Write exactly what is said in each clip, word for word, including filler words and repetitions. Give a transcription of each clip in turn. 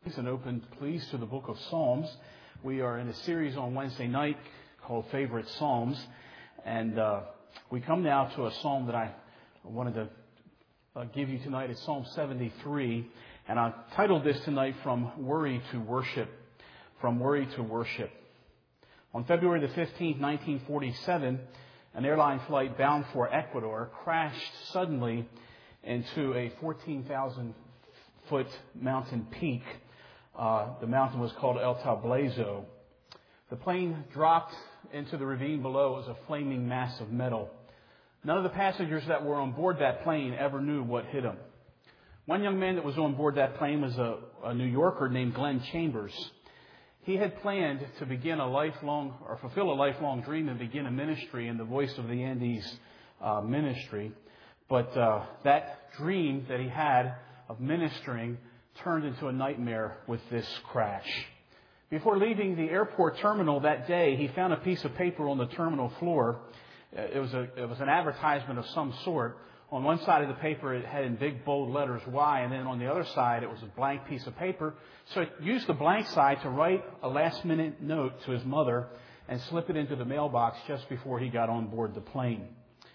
And open, please, to the book of Psalms. We are in a series on Wednesday night called Favorite Psalms. And uh, we come now to a psalm that I wanted to uh, give you tonight. It's Psalm seventy-three. And I titled this tonight, From Worry to Worship. From Worry to Worship. On February the fifteenth, nineteen forty-seven, an airline flight bound for Ecuador crashed suddenly into a fourteen thousand foot mountain peak. Uh, the mountain was called El Tablazo. The plane dropped into the ravine below as a flaming mass of metal. None of the passengers that were on board that plane ever knew what hit them. One young man that was on board that plane was a, a New Yorker named Glenn Chambers. He had planned to begin a lifelong, or fulfill a lifelong dream and begin a ministry in the Voice of the Andes uh, ministry. But uh, that dream that he had of ministering turned into a nightmare with this crash. Before leaving the airport terminal that day, he found a piece of paper on the terminal floor. It was a, it was an advertisement of some sort. On one side of the paper, it had in big bold letters Y, and then on the other side, it was a blank piece of paper. So he used the blank side to write a last-minute note to his mother and slip it into the mailbox just before he got on board the plane.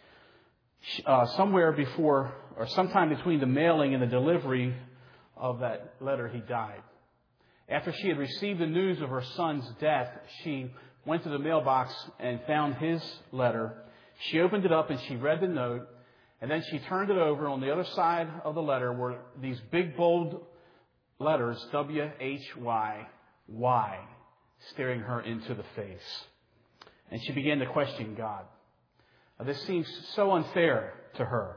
Uh, somewhere before, or sometime between the mailing and the delivery of that letter, he died. After she had received the news of her son's death, she went to the mailbox and found his letter. She opened it up and she read the note, and then she turned it over. On the other side of the letter were these big bold letters, W H Y, why, staring her into the face. And she began to question God. Now, this seems so unfair to her.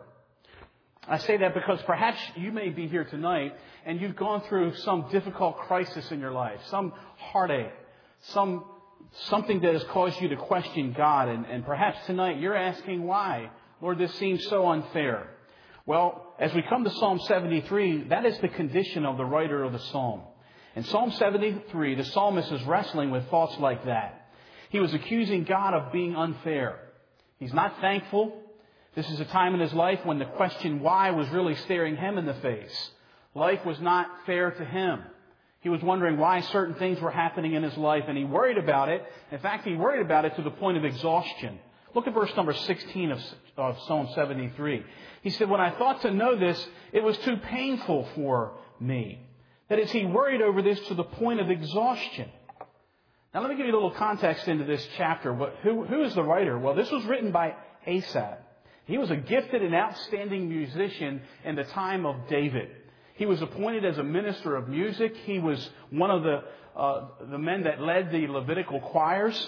I say that because perhaps you may be here tonight and you've gone through some difficult crisis in your life, some heartache, some something that has caused you to question God. And, and perhaps tonight you're asking why. Lord, this seems so unfair. Well, as we come to Psalm seventy-three, that is the condition of the writer of the psalm. In Psalm seventy-three, the psalmist is wrestling with thoughts like that. He was accusing God of being unfair. He's not thankful. This is a time in his life when the question why was really staring him in the face. Life was not fair to him. He was wondering why certain things were happening in his life, and he worried about it. In fact, he worried about it to the point of exhaustion. Look at verse number sixteen of, of Psalm seventy-three. He said, when I thought to know this, it was too painful for me. That is, he worried over this to the point of exhaustion. Now, let me give you a little context into this chapter. What, who, who is the writer? Well, this was written by Asaph. He was a gifted and outstanding musician in the time of David. He was appointed as a minister of music. He was one of the uh, the men that led the Levitical choirs.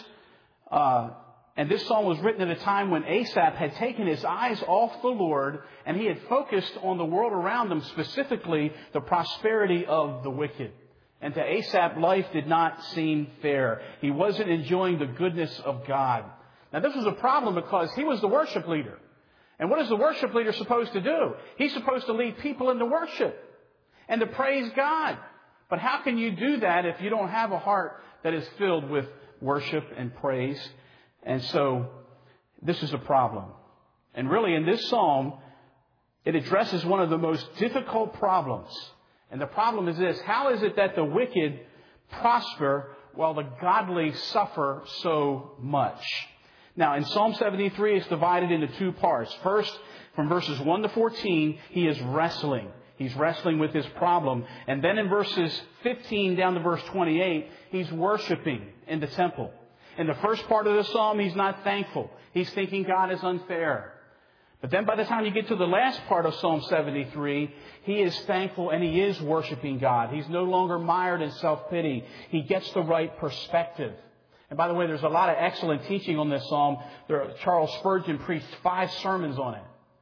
Uh, and this song was written at a time when Asaph had taken his eyes off the Lord and he had focused on the world around him, specifically the prosperity of the wicked. And to Asaph, life did not seem fair. He wasn't enjoying the goodness of God. Now, this was a problem because he was the worship leader. And what is the worship leader supposed to do? He's supposed to lead people into worship and to praise God. But how can you do that if you don't have a heart that is filled with worship and praise? And so this is a problem. And really in this psalm, it addresses one of the most difficult problems. And the problem is this: how is it that the wicked prosper while the godly suffer so much? Now, in Psalm seventy-three, it's divided into two parts. First, from verses one to fourteen, he is wrestling. He's wrestling with his problem. And then in verses fifteen down to verse twenty-eight, he's worshiping in the temple. In the first part of the psalm, he's not thankful. He's thinking God is unfair. But then by the time you get to the last part of Psalm seventy-three, he is thankful and he is worshiping God. He's no longer mired in self-pity. He gets the right perspective. And by the way, there's a lot of excellent teaching on this psalm. There, Charles Spurgeon preached five sermons on it.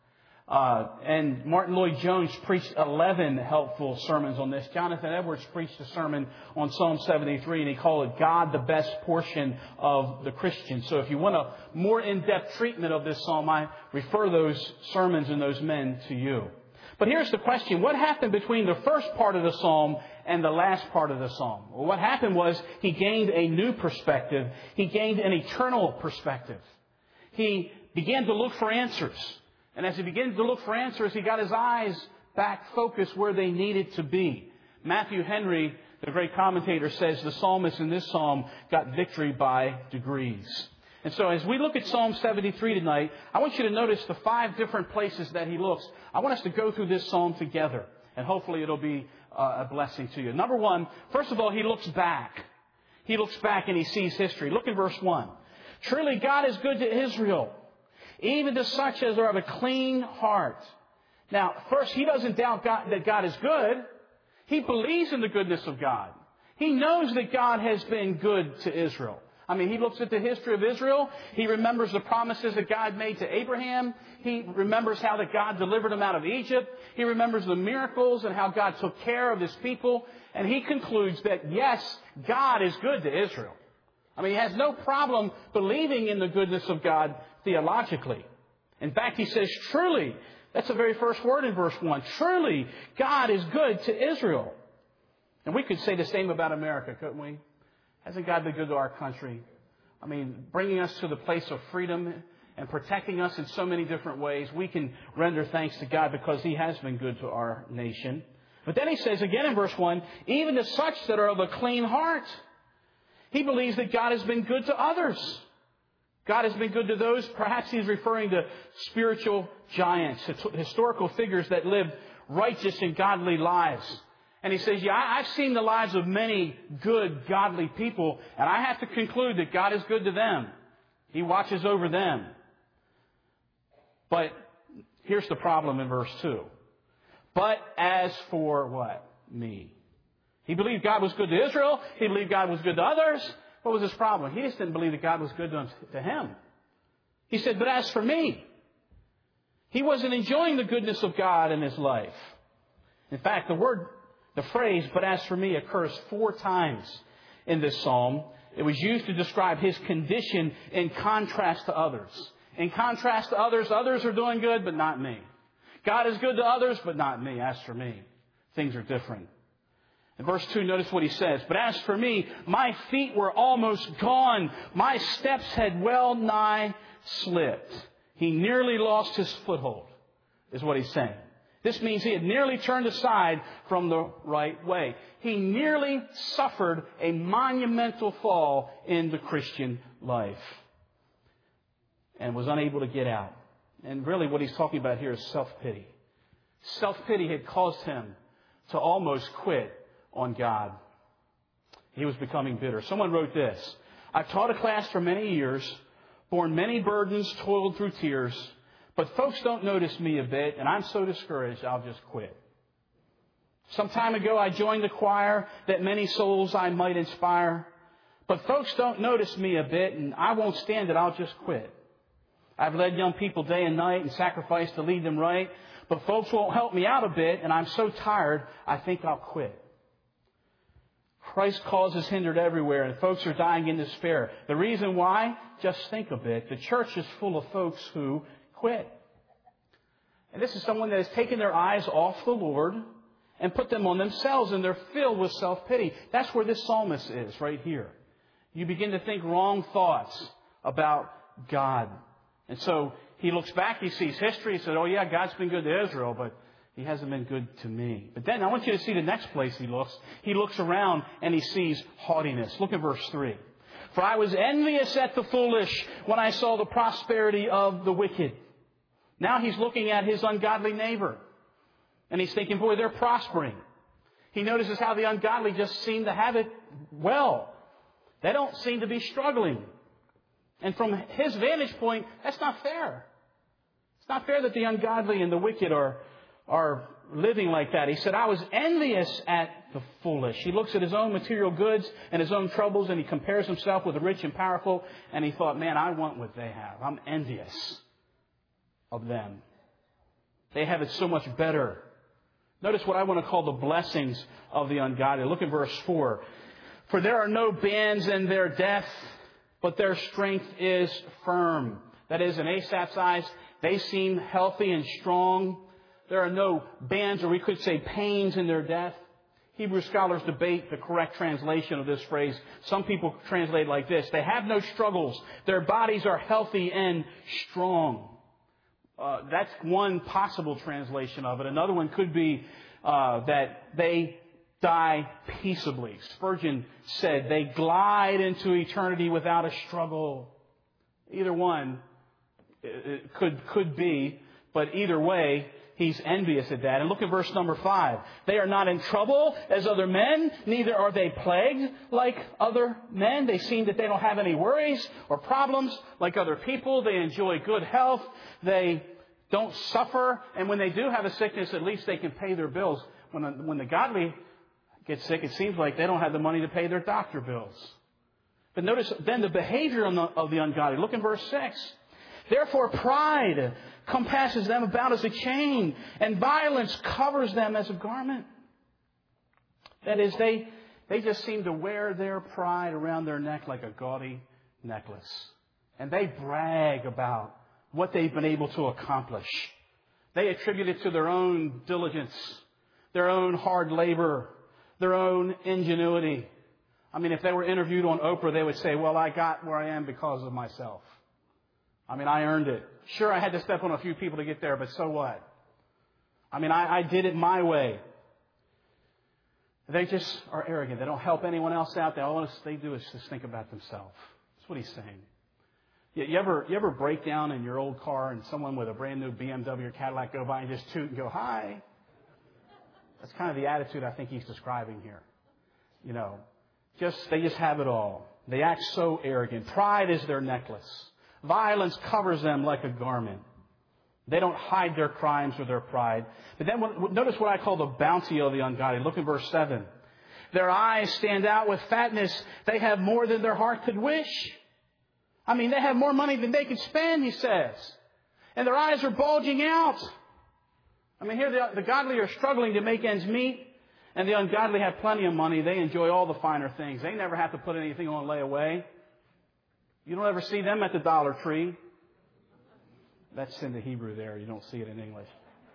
Uh, and Martin Lloyd-Jones preached eleven helpful sermons on this. Jonathan Edwards preached a sermon on Psalm seventy-three, and he called it God, the Best Portion of the Christian. So if you want a more in-depth treatment of this psalm, I refer those sermons and those men to you. But here's the question. What happened between the first part of the psalm and the last part of the psalm? Well, what happened was he gained a new perspective. He gained an eternal perspective. He began to look for answers. And as he began to look for answers, he got his eyes back focused where they needed to be. Matthew Henry, The great commentator says the psalmist in this psalm got victory by degrees. And so as we look at Psalm seventy-three tonight, I want you to notice the five different places that he looks. I want us to go through this psalm together, and hopefully it'll be uh, a blessing to you. Number one, first of all, he looks back. He looks back and he sees history. Look at verse one. Truly God is good to Israel, even to such as are of a clean heart. Now, first, he doesn't doubt God, that God is good. He believes in the goodness of God. He knows that God has been good to Israel. I mean, he looks at the history of Israel. He remembers the promises that God made to Abraham. He remembers how that God delivered him out of Egypt. He remembers the miracles and how God took care of his people. And he concludes that, yes, God is good to Israel. I mean, he has no problem believing in the goodness of God theologically. In fact, he says, truly, that's the very first word in verse one. Truly, God is good to Israel. And we could say the same about America, couldn't we? Hasn't God been good to our country? I mean, bringing us to the place of freedom and protecting us in so many different ways. We can render thanks to God because he has been good to our nation. But then he says again in verse one, even to such that are of a clean heart. He believes that God has been good to others. God has been good to those. Perhaps he's referring to spiritual giants, historical figures that lived righteous and godly lives. And he says, yeah, I've seen the lives of many good, godly people, and I have to conclude that God is good to them. He watches over them. But here's the problem in verse two. But as for what? Me. He believed God was good to Israel. He believed God was good to others. What was his problem? He just didn't believe that God was good to him. He said, but as for me, he wasn't enjoying the goodness of God in his life. In fact, the word, the phrase, but as for me, occurs four times in this psalm. It was used to describe his condition in contrast to others. In contrast to others, others are doing good, but not me. God is good to others, but not me. As for me, things are different. In verse two, notice what he says. But as for me, my feet were almost gone. My steps had well nigh slipped. He nearly lost his foothold, is what he's saying. This means he had nearly turned aside from the right way. He nearly suffered a monumental fall in the Christian life and was unable to get out. And really what he's talking about here is self-pity. Self-pity had caused him to almost quit on God. He was becoming bitter. Someone wrote this. I've taught a class for many years, borne many burdens, toiled through tears, but folks don't notice me a bit, and I'm so discouraged I'll just quit. Some time ago I joined the choir that many souls I might inspire, but folks don't notice me a bit, and I won't stand it, I'll just quit. I've led young people day and night and sacrificed to lead them right, but folks won't help me out a bit, and I'm so tired I think I'll quit. Christ's cause is hindered everywhere, and folks are dying in despair. The reason why? Just think a bit. The church is full of folks who quit. And this is someone that has taken their eyes off the Lord and put them on themselves, and they're filled with self-pity. That's where this psalmist is, right here. You begin to think wrong thoughts about God. And so he looks back, he sees history, he said, oh yeah, God's been good to Israel, but he hasn't been good to me. But then I want you to see the next place he looks. He looks around and he sees haughtiness. Look at verse three. For I was envious at the foolish when I saw the prosperity of the wicked. Now he's looking at his ungodly neighbor. And he's thinking, boy, they're prospering. He notices how the ungodly just seem to have it well. They don't seem to be struggling. And from his vantage point, that's not fair. It's not fair that the ungodly and the wicked are are living like that. He said, I was envious at the foolish. He looks at his own material goods and his own troubles, and he compares himself with the rich and powerful, and he thought, man, I want what they have. I'm envious of them. They have it so much better. Notice what I want to call the blessings of the ungodly. Look at verse four. For there are no bands in their death, but their strength is firm. That is, in Asaph's eyes, they seem healthy and strong. There are no bands, or we could say pains, in their death. Hebrew scholars debate the correct translation of this phrase. Some people translate it like this. They have no struggles. Their bodies are healthy and strong. Uh, that's one possible translation of it. Another one could be uh, that they die peaceably. Spurgeon said they glide into eternity without a struggle. Either one could, could be, but either way, he's envious at that. And look at verse number five. They are not in trouble as other men, neither are they plagued like other men. They seem that they don't have any worries or problems like other people. They enjoy good health. They don't suffer. And when they do have a sickness, at least they can pay their bills. When, when the godly get sick, it seems like they don't have the money to pay their doctor bills. But notice then the behavior of the, of the ungodly. Look in verse six. Therefore pride compasses them about as a chain, and violence covers them as a garment. That is, they, they just seem to wear their pride around their neck like a gaudy necklace. And they brag about what they've been able to accomplish. They attribute it to their own diligence, their own hard labor, their own ingenuity. I mean, if they were interviewed on Oprah, they would say, well, I got where I am because of myself. I mean, I earned it. Sure, I had to step on a few people to get there, but so what? I mean, I, I did it my way. They just are arrogant. They don't help anyone else out. They, all they do is just think about themselves. That's what he's saying. You, you ever you ever break down in your old car and someone with a brand new B M W or Cadillac go by and just toot and go, hi? That's kind of the attitude I think he's describing here. You know, just they just have it all. They act so arrogant. Pride is their necklace. Violence covers them like a garment. They don't hide their crimes or their pride. But then notice what I call the bounty of the ungodly. Look at verse seven. Their eyes stand out with fatness. They have more than their heart could wish. I mean, they have more money than they can spend, he says. And their eyes are bulging out. I mean, here the, the godly are struggling to make ends meet. And the ungodly have plenty of money. They enjoy all the finer things. They never have to put anything on layaway. You don't ever see them at the Dollar Tree. That's in the Hebrew there. You don't see it in English.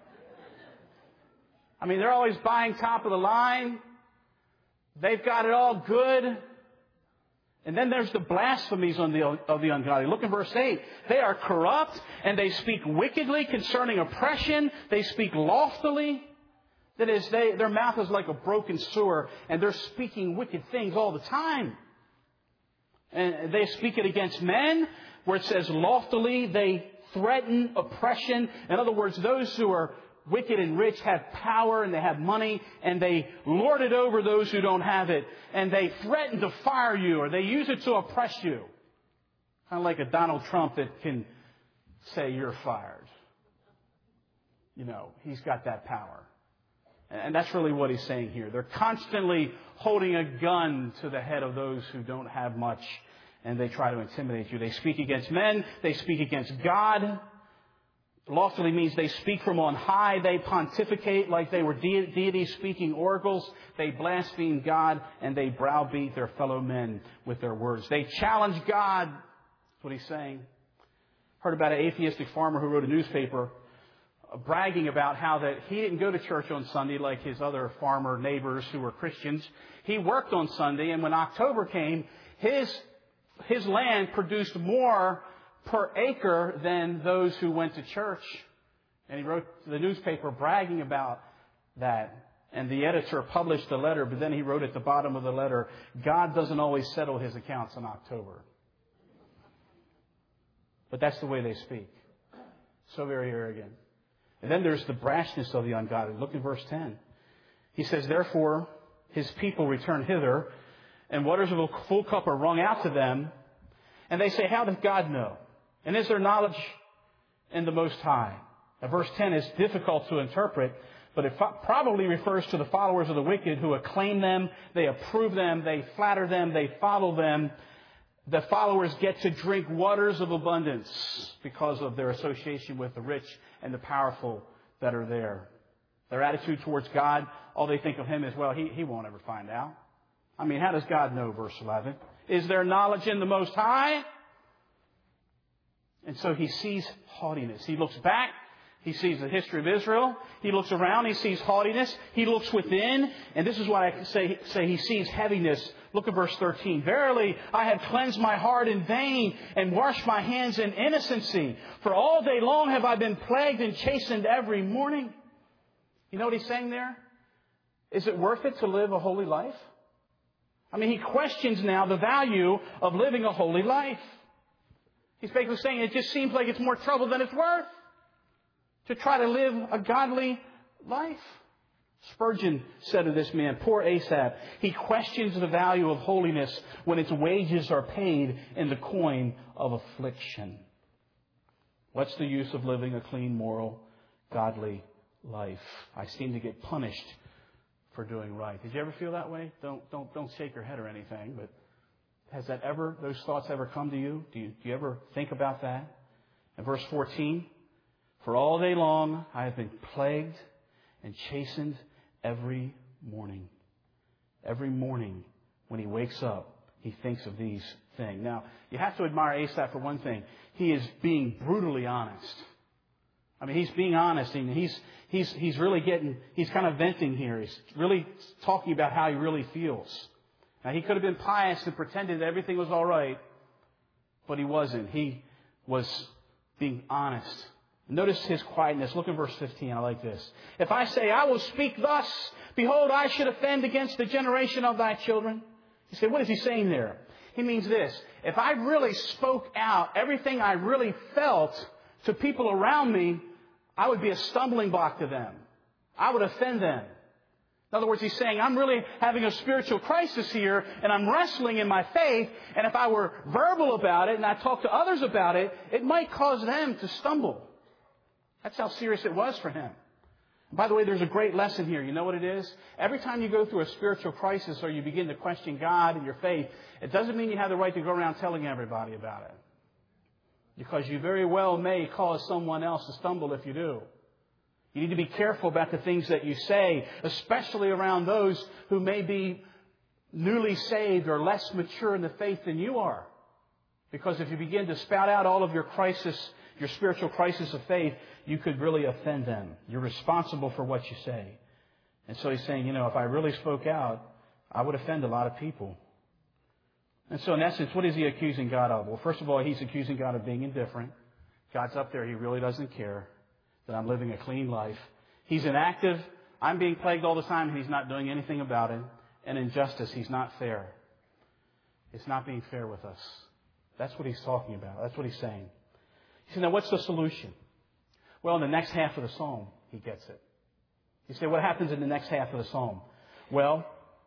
I mean, they're always buying top of the line. They've got it all good. And then there's the blasphemies on the, of the ungodly. Look at verse eight. They are corrupt and they speak wickedly concerning oppression. They speak loftily. That is, they, their mouth is like a broken sewer and they're speaking wicked things all the time. And they speak it against men, where it says loftily, they threaten oppression. In other words, those who are wicked and rich have power and they have money and they lord it over those who don't have it. And they threaten to fire you or they use it to oppress you. Kind of like a Donald Trump that can say you're fired. You know, he's got that power. And that's really what he's saying here. They're constantly holding a gun to the head of those who don't have much, and they try to intimidate you. They speak against men. They speak against God. Loftily means they speak from on high. They pontificate like they were de- deities speaking oracles. They blaspheme God, and they browbeat their fellow men with their words. They challenge God. That's what he's saying. Heard about an atheistic farmer who wrote a newspaper bragging about how that he didn't go to church on Sunday like his other farmer neighbors who were Christians. He worked on Sunday, and when October came, his his land produced more per acre than those who went to church. And he wrote to the newspaper bragging about that. And the editor published the letter, but then he wrote at the bottom of the letter, God doesn't always settle his accounts in October. But that's the way they speak. So very arrogant. And then there's the brashness of the ungodly. Look at verse ten. He says, therefore, his people return hither, and waters of a full cup are wrung out to them. And they say, how does God know? And is there knowledge in the Most High? Now, verse ten is difficult to interpret, but it probably refers to the followers of the wicked who acclaim them, they approve them, they flatter them, they follow them. The followers get to drink waters of abundance because of their association with the rich and the powerful that are there. Their attitude towards God, all they think of Him is, well, He, he won't ever find out. I mean, how does God know, verse eleven? Is there knowledge in the Most High? And so He sees haughtiness. He looks back. He sees the history of Israel. He looks around. He sees haughtiness. He looks within. And this is what I say, say He sees heaviness. Look at verse thirteen. Verily, I have cleansed my heart in vain and washed my hands in innocency. For all day long have I been plagued and chastened every morning. You know what He's saying there? Is it worth it to live a holy life? I mean, he questions now the value of living a holy life. He's basically saying it just seems like it's more trouble than it's worth to try to live a godly life. Spurgeon said of this man, poor Asaph, he questions the value of holiness when its wages are paid in the coin of affliction. What's the use of living a clean, moral, godly life? I seem to get punished for doing right. Did you ever feel that way? Don't don't don't shake your head or anything, but has that ever, those thoughts ever come to you? Do you, do you ever think about that? In verse fourteen, for all day long I have been plagued and chastened every morning. Every morning when he wakes up, he thinks of these things. Now, you have to admire Asaph for one thing. He is being brutally honest. I mean, he's being honest, and he's he's he's really getting, he's kind of venting here. He's really talking about how he really feels. Now, he could have been pious and pretended that everything was all right, but he wasn't. He was being honest. Notice his quietness. Look at verse fifteen. I like this. If I say, I will speak thus, behold, I should offend against the generation of thy children. You say, what is he saying there? He means this. If I really spoke out everything I really felt to people around me, I would be a stumbling block to them. I would offend them. In other words, he's saying, I'm really having a spiritual crisis here, and I'm wrestling in my faith, and if I were verbal about it and I talked to others about it, it might cause them to stumble. That's how serious it was for him. By the way, there's a great lesson here. You know what it is? Every time you go through a spiritual crisis or you begin to question God and your faith, it doesn't mean you have the right to go around telling everybody about it. Because you very well may cause someone else to stumble if you do. You need to be careful about the things that you say, especially around those who may be newly saved or less mature in the faith than you are. Because if you begin to spout out all of your crisis, your spiritual crisis of faith, you could really offend them. You're responsible for what you say. And so he's saying, you know, if I really spoke out, I would offend a lot of people. And so in essence, what is he accusing God of? Well, first of all, he's accusing God of being indifferent. God's up there. He really doesn't care that I'm living a clean life. He's inactive. I'm being plagued all the time, and he's not doing anything about it. And injustice, he's not fair. It's not being fair with us. That's what he's talking about. That's what he's saying. He said, now what's the solution? Well, in the next half of the psalm, he gets it. You say, what happens in the next half of the psalm? Well,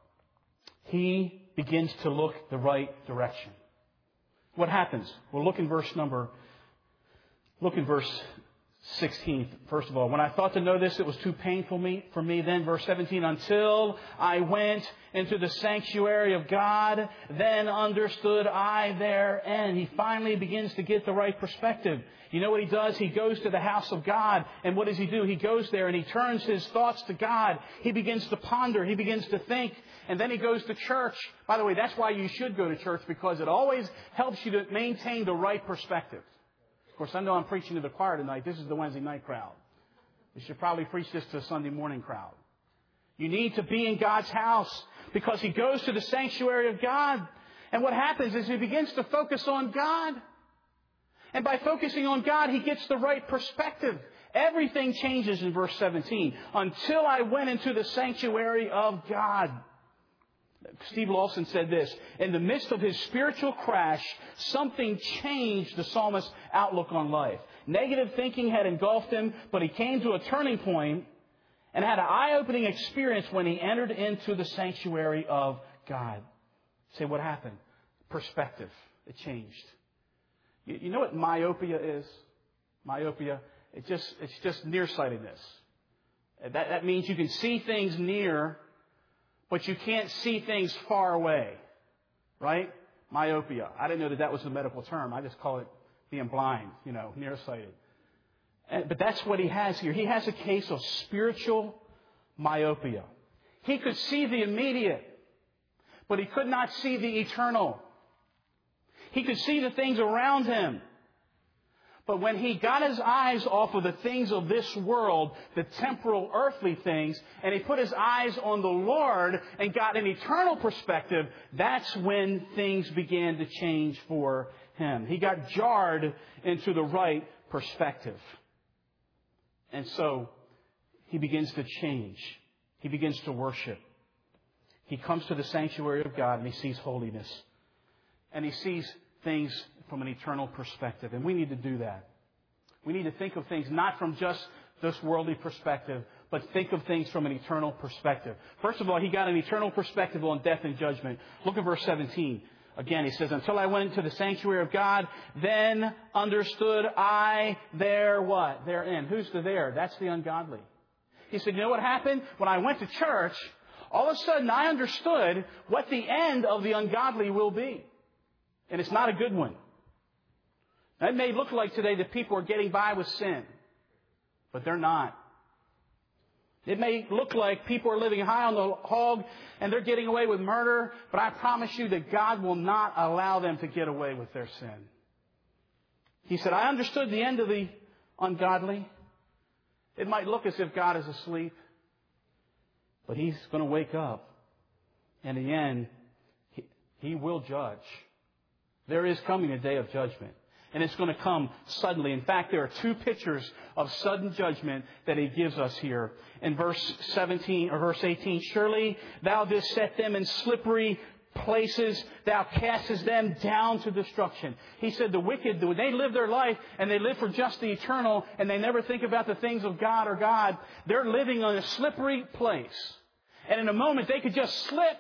he begins to look the right direction. What happens? Well, look in verse number, look in verse sixteen. First of all, when I thought to know this, it was too painful me, for me. Then verse seventeen, until I went into the sanctuary of God, then understood I their end. He finally begins to get the right perspective. You know what he does? He goes to the house of God. And what does he do? He goes there and he turns his thoughts to God. He begins to ponder. He begins to think. And then he goes to church. By the way, that's why you should go to church, because it always helps you to maintain the right perspective. Of course, I know I'm preaching to the choir tonight. This is the Wednesday night crowd. We should probably preach this to a Sunday morning crowd. You need to be in God's house, because he goes to the sanctuary of God. And what happens is he begins to focus on God. And by focusing on God, he gets the right perspective. Everything changes in verse seventeen. Until I went into the sanctuary of God. Steve Lawson said this, in the midst of his spiritual crash, something changed the psalmist's outlook on life. Negative thinking had engulfed him, but he came to a turning point and had an eye-opening experience when he entered into the sanctuary of God. Say, what happened? Perspective. It changed. You, you know what myopia is? Myopia, it just, it's just nearsightedness. That, that means you can see things near, but you can't see things far away, right? Myopia. I didn't know that that was the medical term. I just call it being blind, you know, nearsighted. And, but that's what he has here. He has a case of spiritual myopia. He could see the immediate, but he could not see the eternal. He could see the things around him. But when he got his eyes off of the things of this world, the temporal earthly things, and he put his eyes on the Lord and got an eternal perspective, that's when things began to change for him. He got jarred into the right perspective. And so he begins to change. He begins to worship. He comes to the sanctuary of God and he sees holiness. And he sees things from an eternal perspective. And we need to do that. We need to think of things not from just this worldly perspective, but think of things from an eternal perspective. First of all, he got an eternal perspective on death and judgment. Look at verse seventeen. Again, he says, until I went into the sanctuary of God, then understood I there what? Therein. Who's the there? That's the ungodly. He said, you know what happened? When I went to church, all of a sudden I understood what the end of the ungodly will be. And it's not a good one. Now, it may look like today that people are getting by with sin, but they're not. It may look like people are living high on the hog and they're getting away with murder, but I promise you that God will not allow them to get away with their sin. He said, I understood the end of the ungodly. It might look as if God is asleep, but He's going to wake up. And in the end, He, he will judge. There is coming a day of judgment. And it's going to come suddenly. In fact, there are two pictures of sudden judgment that he gives us here. In verse seventeen or verse eighteen, surely thou didst set them in slippery places, thou castest them down to destruction. He said the wicked, when they live their life and they live for just the eternal and they never think about the things of God or God, they're living on a slippery place. And in a moment they could just slip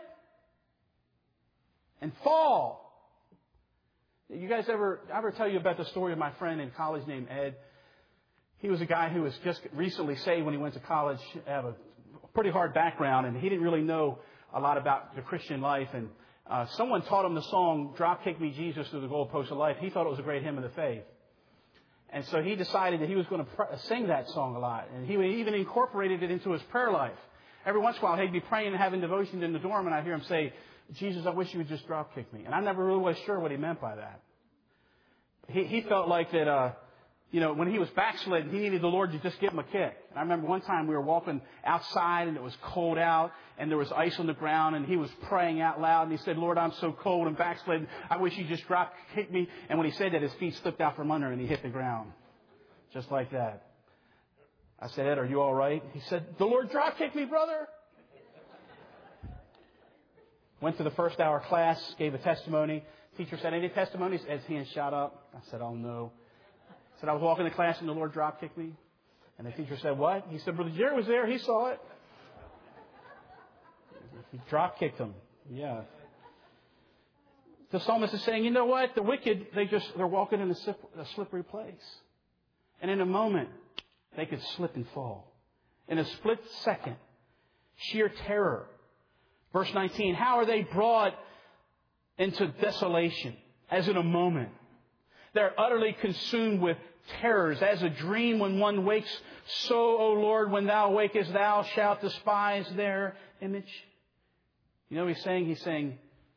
and fall. You guys ever, ever tell you about the story of my friend in college named Ed? He was a guy who was just recently saved when he went to college, had a pretty hard background, and he didn't really know a lot about the Christian life. And uh, someone taught him the song, Dropkick Me Jesus Through the Goalposts of Life. He thought it was a great hymn of the faith. And so he decided that he was going to pr- sing that song a lot. And he even incorporated it into his prayer life. Every once in a while, he'd be praying and having devotions in the dorm, and I'd hear him say, Jesus, I wish you would just drop kick me. And I never really was sure what he meant by that. He, he felt like that, uh, you know, when he was backslidden, he needed the Lord to just give him a kick. And I remember one time we were walking outside and it was cold out and there was ice on the ground and he was praying out loud and he said, Lord, I'm so cold and backslidden. I wish you just drop kick me. And when he said that, his feet slipped out from under and he hit the ground. Just like that. I said, Ed, are you all right? He said, the Lord drop kicked me, brother. Went to the first hour class, gave a testimony. Teacher said, any testimonies? Ed's hand shot up. I said, oh, no. I said, I was walking to class and the Lord drop kicked me. And the teacher said, what? He said, Brother Jerry was there. He saw it. He drop kicked him. Yeah. The psalmist is saying, you know what? The wicked, they just, they're walking in a slippery place. And in a moment, they could slip and fall. In a split second, sheer terror. Verse nineteen, how are they brought into desolation as in a moment? They're utterly consumed with terrors. As a dream when one wakes, so, O Lord, when thou wakest, thou shalt despise their image. You know what he's saying? He's saying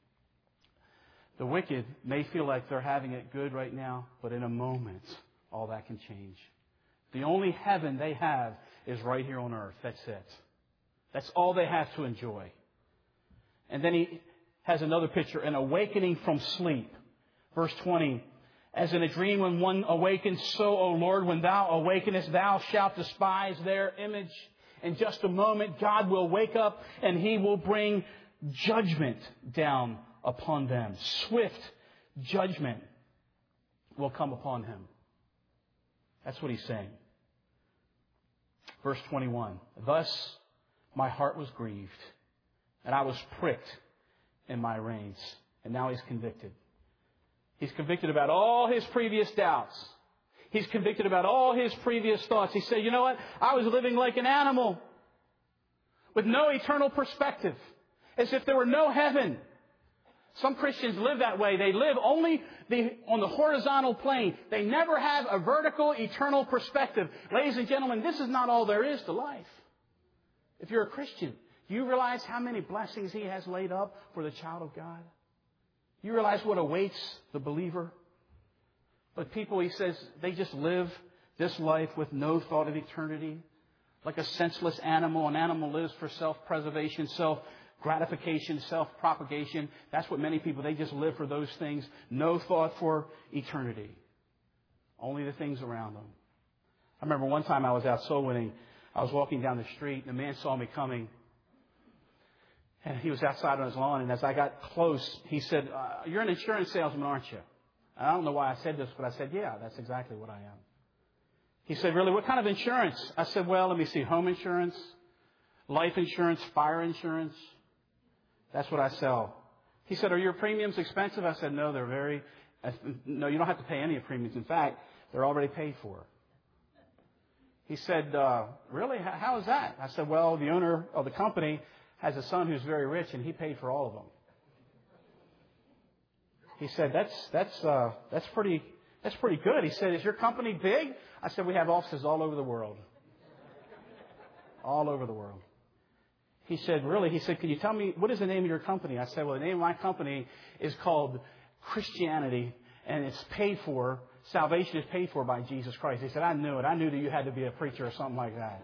the wicked may feel like they're having it good right now, but in a moment, all that can change. The only heaven they have is right here on earth. That's it. That's all they have to enjoy. And then he has another picture, an awakening from sleep. Verse twenty, as in a dream when one awakens, so, O Lord, when thou awakenest, thou shalt despise their image. In just a moment, God will wake up and He will bring judgment down upon them. Swift judgment will come upon Him. That's what He's saying. Verse twenty-one, thus my heart was grieved, and I was pricked in my reins. And now he's convicted. He's convicted about all his previous doubts. He's convicted about all his previous thoughts. He said, you know what? I was living like an animal with no eternal perspective, as if there were no heaven. Some Christians live that way. They live only the, on the horizontal plane. They never have a vertical, eternal perspective. Ladies and gentlemen, this is not all there is to life. If you're a Christian, do you realize how many blessings He has laid up for the child of God? You realize what awaits the believer? But people, he says, they just live this life with no thought of eternity. Like a senseless animal. An animal lives for self-preservation, self-gratification, self-propagation. That's what many people, they just live for those things. No thought for eternity. Only the things around them. I remember one time I was out soul winning. I was walking down the street and a man saw me coming. And he was outside on his lawn, and as I got close, he said, uh, you're an insurance salesman, aren't you? And I don't know why I said this, but I said, yeah, that's exactly what I am. He said, really, what kind of insurance? I said, well, let me see, home insurance, life insurance, fire insurance. That's what I sell. He said, are your premiums expensive? I said, no, they're very, no, you don't have to pay any premiums. In fact, they're already paid for. He said, uh, really? How is that? I said, well, the owner of the company has a son who's very rich, and he paid for all of them. He said, that's, that's, uh, that's pretty, that's pretty good. He said, is your company big? I said, we have offices all over the world. All over the world. He said, really? He said, can you tell me, what is the name of your company? I said, well, the name of my company is called Christianity, and it's paid for, salvation is paid for by Jesus Christ. He said, I knew it. I knew that you had to be a preacher or something like that.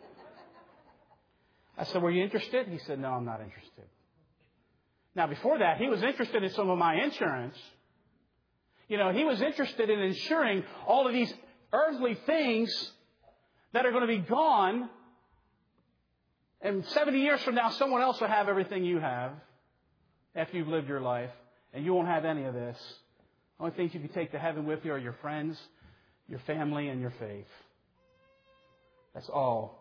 I said, were you interested? He said, no, I'm not interested. Now, before that, he was interested in some of my insurance. You know, he was interested in insuring all of these earthly things that are going to be gone. And seventy years from now, someone else will have everything you have after you've lived your life. And you won't have any of this. The only things you can take to heaven with you are your friends, your family, and your faith. That's all.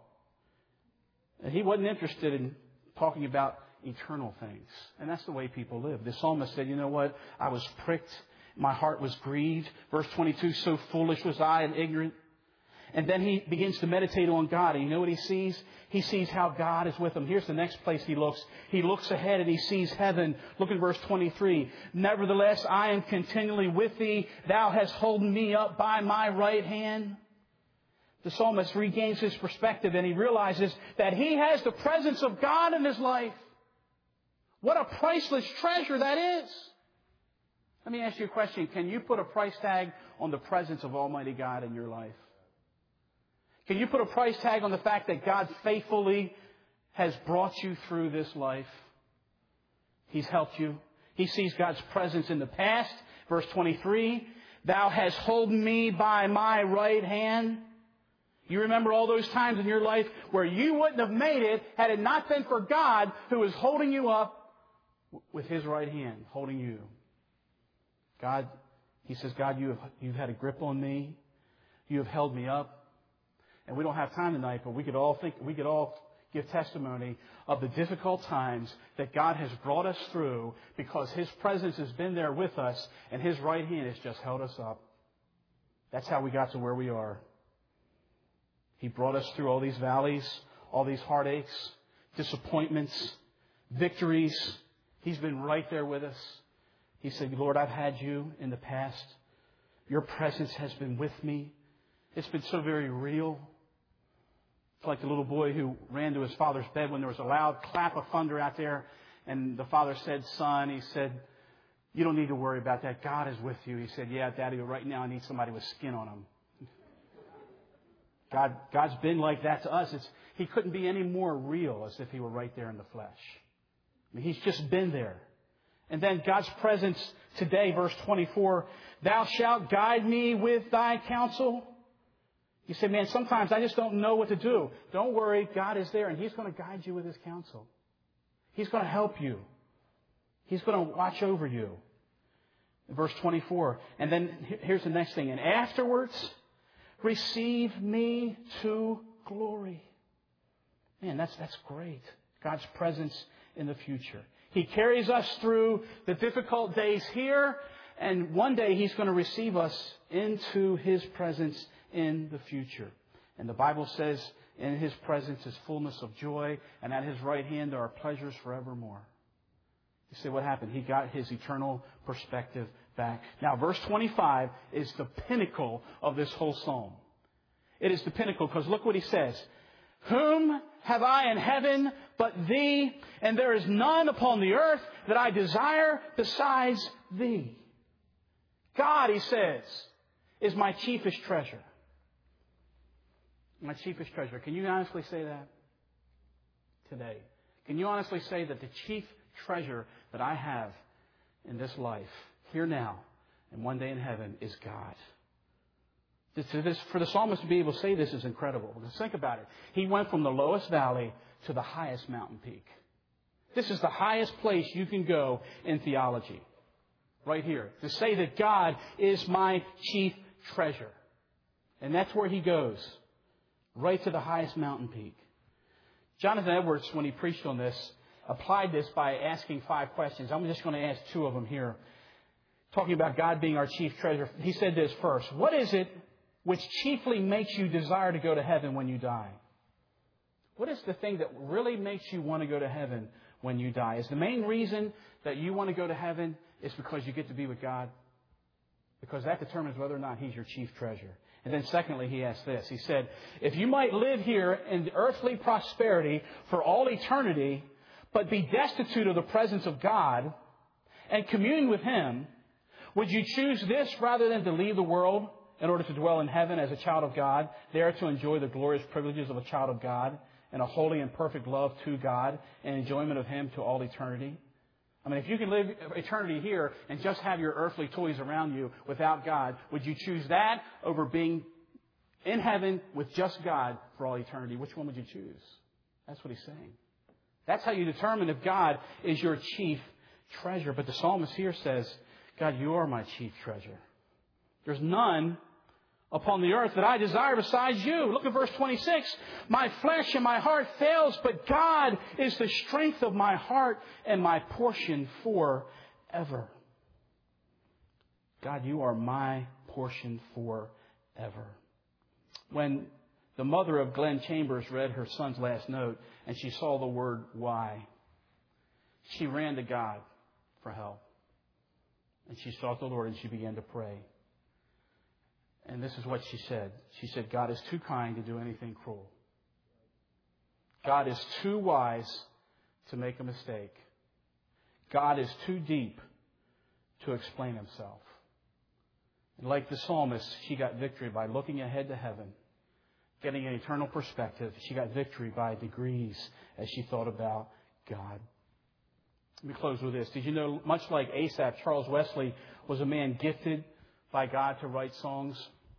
And he wasn't interested in talking about eternal things. And that's the way people live. The psalmist said, you know what? I was pricked. My heart was grieved. Verse twenty-two, so foolish was I and ignorant. And then he begins to meditate on God. And you know what he sees? He sees how God is with him. Here's the next place he looks. He looks ahead and he sees heaven. Look at verse twenty-three. Nevertheless, I am continually with thee. Thou hast holden me up by my right hand. The psalmist regains his perspective and he realizes that he has the presence of God in his life. What a priceless treasure that is. Let me ask you a question. Can you put a price tag on the presence of Almighty God in your life? Can you put a price tag on the fact that God faithfully has brought you through this life? He's helped you. He sees God's presence in the past. Verse twenty-three, thou hast holden me by my right hand. You remember all those times in your life where you wouldn't have made it had it not been for God who was holding you up with His right hand, holding you. God, He says, God, you have, you've had a grip on me. You have held me up. And we don't have time tonight, but we could all think, we could all give testimony of the difficult times that God has brought us through because His presence has been there with us and His right hand has just held us up. That's how we got to where we are. He brought us through all these valleys, all these heartaches, disappointments, victories. He's been right there with us. He said, Lord, I've had you in the past. Your presence has been with me. It's been so very real. It's like the little boy who ran to his father's bed when there was a loud clap of thunder out there. And the father said, son, he said, you don't need to worry about that. God is with you. He said, yeah, Daddy, but right now I need somebody with skin on him. God, God's been like that to us. It's, he couldn't be any more real as if He were right there in the flesh. I mean, He's just been there. And then God's presence today, verse twenty-four, thou shalt guide me with thy counsel. You say, man, sometimes I just don't know what to do. Don't worry. God is there and He's going to guide you with His counsel. He's going to help you. He's going to watch over you. Verse twenty-four. And then here's the next thing. And afterwards, receive me to glory. Man, that's, that's great. God's presence in the future. He carries us through the difficult days here, and one day He's going to receive us into His presence in the future. And the Bible says, in His presence is fullness of joy, and at His right hand there are pleasures forevermore. You say, what happened? He got his eternal perspective back. Now, verse twenty-five is the pinnacle of this whole psalm. It is the pinnacle because look what he says. Whom have I in heaven but Thee? And there is none upon the earth that I desire besides Thee. God, he says, is my chiefest treasure. My chiefest treasure. Can you honestly say that today? Can you honestly say that the chief treasure that I have in this life, here now, and one day in heaven, is God? This, this, for the psalmist to be able to say this is incredible. Because think about it. He went from the lowest valley to the highest mountain peak. This is the highest place you can go in theology. Right here. To say that God is my chief treasure. And that's where he goes. Right to the highest mountain peak. Jonathan Edwards, when he preached on this, applied this by asking five questions. I'm just going to ask two of them here. Talking about God being our chief treasure. He said this first. What is it which chiefly makes you desire to go to heaven when you die? What is the thing that really makes you want to go to heaven when you die? Is the main reason that you want to go to heaven is because you get to be with God? Because that determines whether or not he's your chief treasure. And then secondly, he asked this. He said, if you might live here in earthly prosperity for all eternity, but be destitute of the presence of God and commune with him, would you choose this rather than to leave the world in order to dwell in heaven as a child of God, there to enjoy the glorious privileges of a child of God and a holy and perfect love to God and enjoyment of him to all eternity? I mean, if you can live eternity here and just have your earthly toys around you without God, would you choose that over being in heaven with just God for all eternity? Which one would you choose? That's what he's saying. That's how you determine if God is your chief treasure. But the psalmist here says, God, you are my chief treasure. There's none upon the earth that I desire besides you. Look at verse twenty-six. My flesh and my heart fails, but God is the strength of my heart and my portion forever. God, you are my portion forever. When the mother of Glenn Chambers read her son's last note and she saw the word why, she ran to God for help. And she sought the Lord and she began to pray. And this is what she said. She said, God is too kind to do anything cruel. God is too wise to make a mistake. God is too deep to explain himself. And like the psalmist, she got victory by looking ahead to heaven, getting an eternal perspective. She got victory by degrees as she thought about God. Let me close with this. Did you know, much like Asaph, Charles Wesley was a man gifted by God to write songs?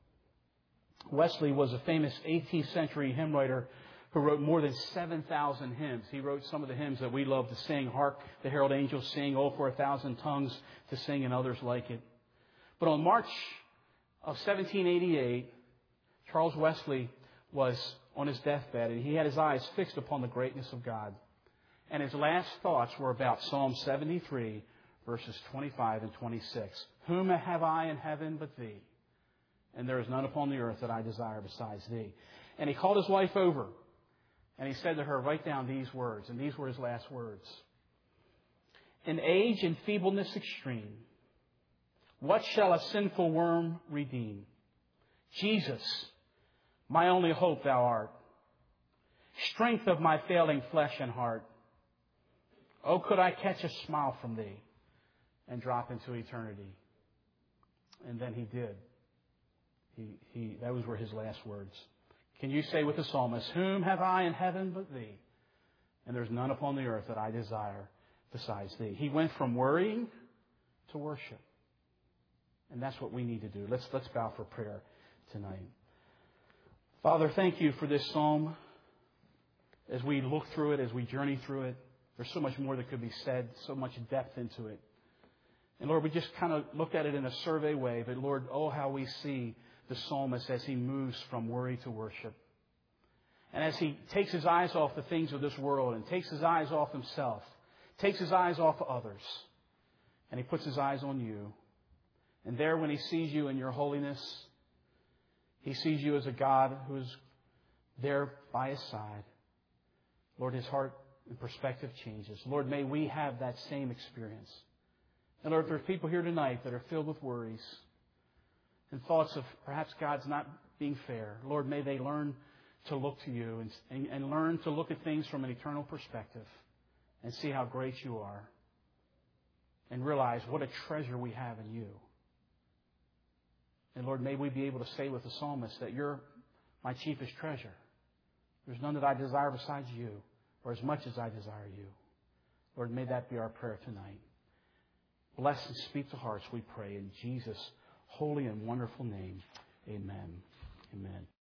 Wesley was a famous eighteenth century hymn writer who wrote more than seven thousand hymns. He wrote some of the hymns that we love to sing. Hark, the herald angels sing, oh, for a thousand tongues to sing, and others like it. But on March of seventeen eighty-eight, Charles Wesley was on his deathbed, and he had his eyes fixed upon the greatness of God. And his last thoughts were about Psalm seventy-three, verses twenty-five and twenty-six. Whom have I in heaven but thee? And there is none upon the earth that I desire besides thee. And he called his wife over, and he said to her, write down these words. And these were his last words. In age and feebleness extreme, what shall a sinful worm redeem? Jesus, my only hope thou art, strength of my failing flesh and heart. Oh, could I catch a smile from thee and drop into eternity? And then he did. He, he, that was were his last words. Can you say with the psalmist, whom have I in heaven but thee? And there's none upon the earth that I desire besides thee. He went from worrying to worship. And that's what we need to do. Let's, let's bow for prayer tonight. Father, thank you for this psalm. As we look through it, as we journey through it, there's so much more that could be said, so much depth into it. And Lord, we just kind of looked at it in a survey way, but Lord, oh, how we see the psalmist as he moves from worry to worship. And as he takes his eyes off the things of this world and takes his eyes off himself, takes his eyes off others, and he puts his eyes on you. And there, when he sees you in your holiness, he sees you as a God who is there by his side. Lord, his heart and perspective changes. Lord, may we have that same experience. And Lord, if there's people here tonight that are filled with worries and thoughts of perhaps God's not being fair, Lord, may they learn to look to you and, and, and learn to look at things from an eternal perspective and see how great you are and realize what a treasure we have in you. And Lord, may we be able to say with the psalmist that you're my chiefest treasure. There's none that I desire besides you, or as much as I desire you. Lord, may that be our prayer tonight. Bless and speak to hearts, we pray, in Jesus' holy and wonderful name. Amen. Amen.